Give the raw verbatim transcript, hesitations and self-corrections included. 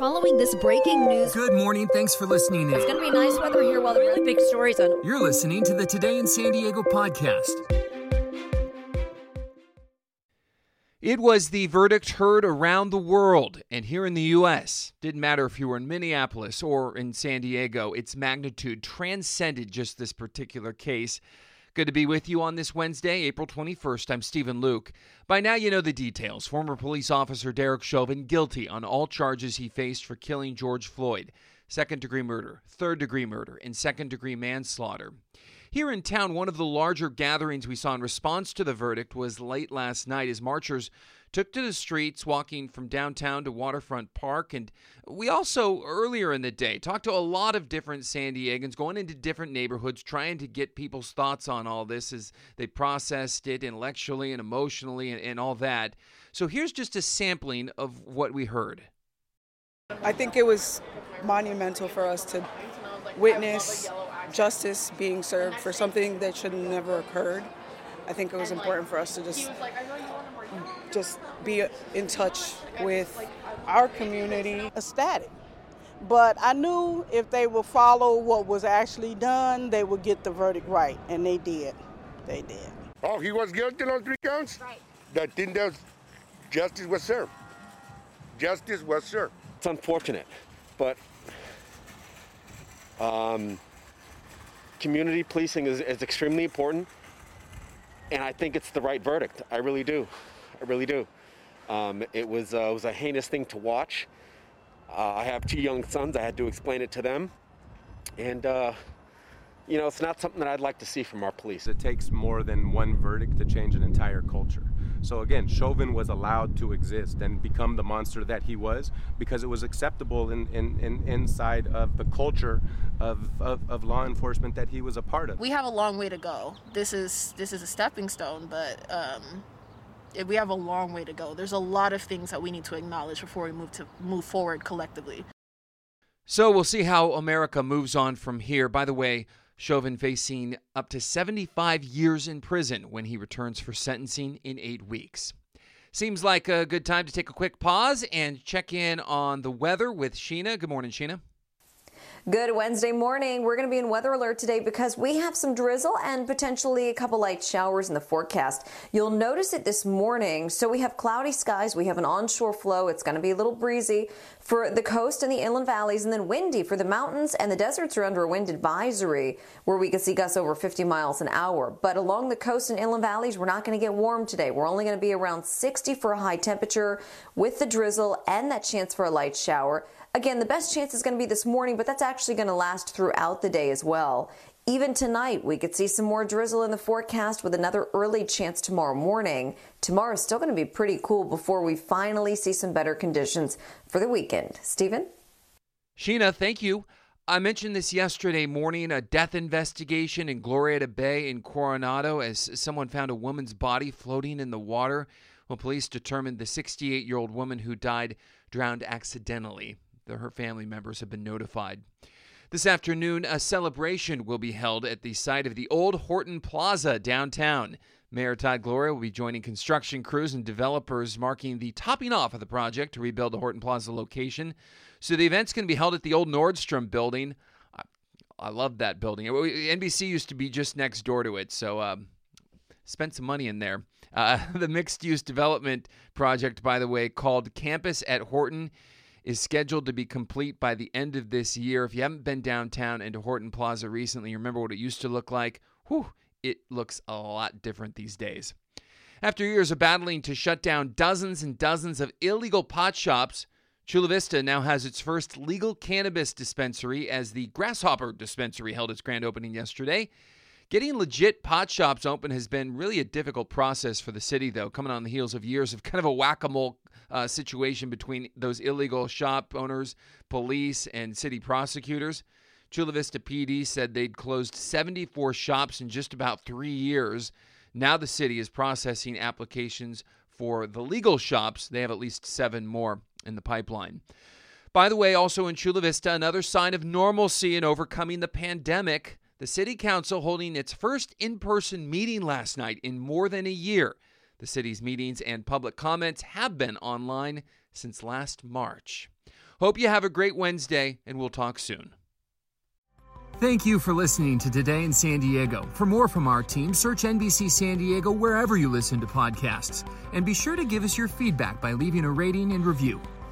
Following this breaking news. Good morning. Thanks for listening in. It's going to be nice weather here while the really big stories on. You're listening to the Today in San Diego podcast. It was the verdict heard around the world and here in the U S. Didn't matter if you were in Minneapolis or in San Diego. Its magnitude transcended just this particular case. Good to be with you on this Wednesday, April twenty-first. I'm Stephen Luke. By now you know the details. Former police officer Derek Chauvin guilty on all charges he faced for killing George Floyd. Second-degree murder, third-degree murder, and second-degree manslaughter. Here in town, one of the larger gatherings we saw in response to the verdict was late last night as marchers took to the streets, walking from downtown to Waterfront Park. And we also, earlier in the day, talked to a lot of different San Diegans, going into different neighborhoods, trying to get people's thoughts on all this as they processed it intellectually and emotionally and, and all that. So here's just a sampling of what we heard. I think it was monumental for us to witness justice being served for something that should have never occurred. I think it was important for us to just just be in touch with our community. Ecstatic. But I knew if they would follow what was actually done, they would get the verdict right, and they did. They did. Oh, he was guilty on three counts? Right. I think that justice was served. Justice was served. It's unfortunate, but um, community policing is, is extremely important, and I think it's the right verdict. I really do. I really do. Um, it was uh, it was a heinous thing to watch. Uh, I have two young sons. I had to explain it to them, and uh, you know, it's not something that I'd like to see from our police. It takes more than one verdict to change an entire culture. So again, Chauvin was allowed to exist and become the monster that he was because it was acceptable in, in, in inside of the culture of, of, of law enforcement that he was a part of. We have a long way to go. This is this is a stepping stone, but um, we have a long way to go. There's a lot of things that we need to acknowledge before we move to move forward collectively. So we'll see how America moves on from here. By the way, Chauvin facing up to seventy-five years in prison when he returns for sentencing in eight weeks. Seems like a good time to take a quick pause and check in on the weather with Sheena. Good morning, Sheena. Good Wednesday morning. We're going to be in weather alert today because we have some drizzle and potentially a couple light showers in the forecast. You'll notice it this morning. So we have cloudy skies. We have an onshore flow. It's going to be a little breezy for the coast and the inland valleys, and then windy for the mountains and the deserts are under a wind advisory where we can see gusts over fifty miles an hour. But along the coast and inland valleys, we're not going to get warm today. We're only going to be around sixty for a high temperature with the drizzle and that chance for a light shower. Again, the best chance is going to be this morning, but that's actually going to last throughout the day as well. Even tonight, we could see some more drizzle in the forecast with another early chance tomorrow morning. Tomorrow is still going to be pretty cool before we finally see some better conditions for the weekend. Stephen? Sheena, thank you. I mentioned this yesterday morning, a death investigation in Glorieta Bay in Coronado as someone found a woman's body floating in the water. Well, police determined the sixty-eight-year-old woman who died drowned accidentally. Her family members have been notified. This afternoon, a celebration will be held at the site of the old Horton Plaza downtown. Mayor Todd Gloria will be joining construction crews and developers marking the topping off of the project to rebuild the Horton Plaza location. So the event's going to be held at the old Nordstrom building. I, I love that building. N B C used to be just next door to it, so um, spent some money in there. Uh, the mixed-use development project, by the way, called Campus at Horton, is scheduled to be complete by the end of this year. If you haven't been downtown into Horton Plaza recently, you remember what it used to look like? Whew, it looks a lot different these days. After years of battling to shut down dozens and dozens of illegal pot shops, Chula Vista now has its first legal cannabis dispensary as the Grasshopper Dispensary held its grand opening yesterday. Getting legit pot shops open has been really a difficult process for the city, though, coming on the heels of years of kind of a whack-a-mole uh, situation between those illegal shop owners, police, and city prosecutors. Chula Vista P D said they'd closed seventy-four shops in just about three years. Now the city is processing applications for the legal shops. They have at least seven more in the pipeline. By the way, also in Chula Vista, another sign of normalcy in overcoming the pandemic. The City Council holding its first in-person meeting last night in more than a year. The city's meetings and public comments have been online since last March. Hope you have a great Wednesday, and we'll talk soon. Thank you for listening to Today in San Diego. For more from our team, search N B C San Diego wherever you listen to podcasts. And be sure to give us your feedback by leaving a rating and review.